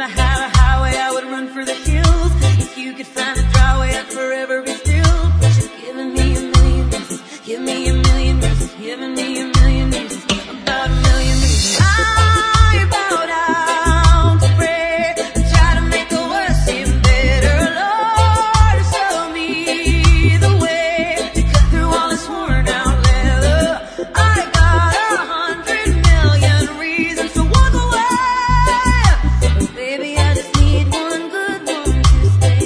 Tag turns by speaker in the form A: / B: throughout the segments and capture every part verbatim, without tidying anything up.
A: I had a highway, I would run for the hills. If you could find a dry way, I'd forever be still. But you're giving me a million reasons, give me a million reasons, giving me a million reasons, about a million reasons. I bow down to pray, try to make the worst seem better. Lord, show me the way to cut through all this worn out leather. I got a hundred million reasons to walk away, but baby, I just need one good one to stay.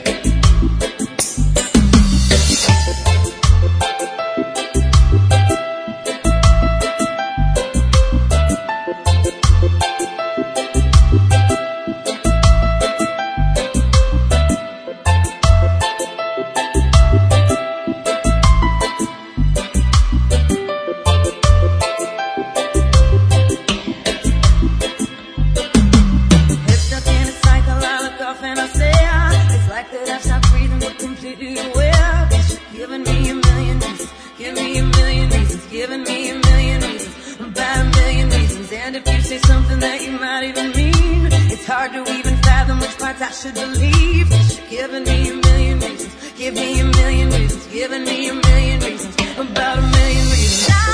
A: Head stuck in a cycle, I look off and I say, ah, it's like that I've stopped breathing, but completely aware. Yes, you're giving me a million reasons, give me a million reasons, giving me a million reasons, about a million reasons. And if you say something that you might even mean, it's hard to even fathom which parts I should believe. Yes, you're giving me a million reasons, give me a million reasons, giving me a million reasons, about a million reasons.